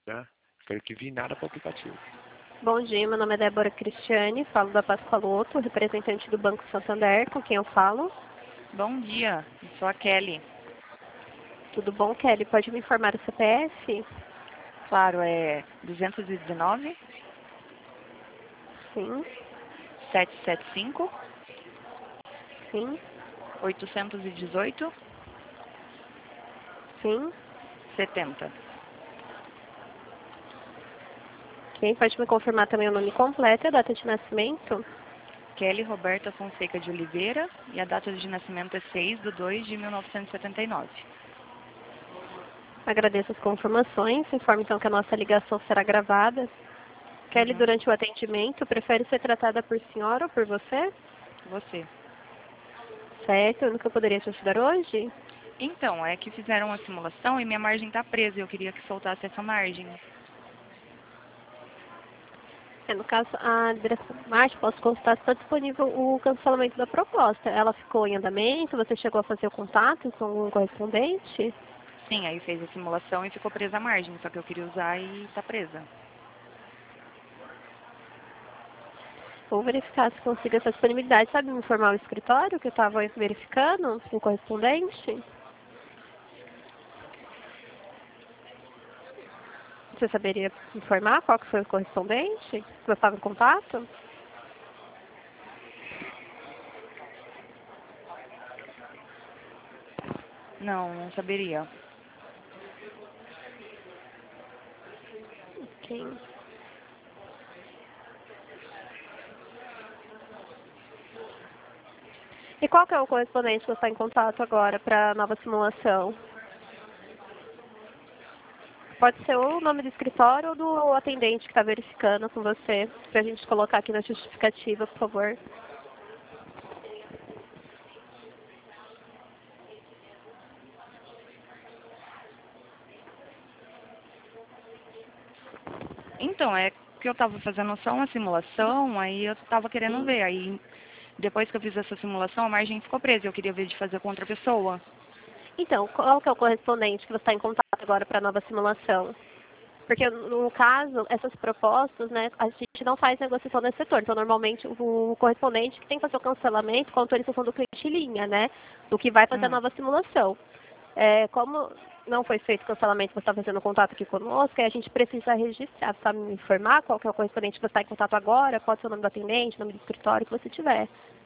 né? Espero que vi nada para o aplicativo. Bom dia, meu nome é Débora Cristiane, falo da Pascoaloto, representante do Banco Santander, com quem eu falo. Bom dia, eu sou a Kelly. Tudo bom, Kelly? Pode me informar o CPF? Claro, é 219 Sim, 775 sim, 818 sim. 70. Quem pode me confirmar também o nome completo e a data de nascimento? Kelly Roberta Fonseca de Oliveira e a data de nascimento é 6/2/1979. Agradeço as confirmações. Informo então que a nossa ligação será gravada. Kelly, durante o atendimento, prefere ser tratada por senhora ou por você? Você. Certo, no que eu poderia te ajudar hoje? Então, é que fizeram uma simulação e minha margem está presa e eu queria que soltasse essa margem. No caso, a direção de margem, posso consultar se está disponível o cancelamento da proposta. Ela ficou em andamento? Você chegou a fazer o contato com o correspondente? Sim, aí fez a simulação e ficou presa a margem, só que eu queria usar e está presa. Vou verificar se consigo essa disponibilidade. Sabe me informar o escritório que eu estava verificando com o correspondente? Você saberia informar qual que foi o correspondente que você estava em contato? Não, não saberia. Ok. E qual que é o correspondente que você está em contato agora para a nova simulação? Pode ser o nome do escritório ou do atendente que está verificando com você, para a gente colocar aqui na justificativa, por favor. Então, é que eu estava fazendo só uma simulação, aí eu estava querendo Sim. ver. Aí, depois que eu fiz essa simulação, a margem ficou presa. Eu queria ver de fazer com outra pessoa. Então, qual que é o correspondente que você está em contato agora para a nova simulação? Porque, no caso, essas propostas, né, a gente não faz negociação nesse setor. Então, normalmente, o correspondente que tem que fazer o cancelamento com a autorização do cliente em linha, né, do que vai fazer a nova simulação. Como não foi feito o cancelamento, você está fazendo contato aqui conosco, aí a gente precisa registrar, sabe me informar qual que é o correspondente que você está em contato agora, pode ser o nome do atendente, o nome do escritório que você tiver.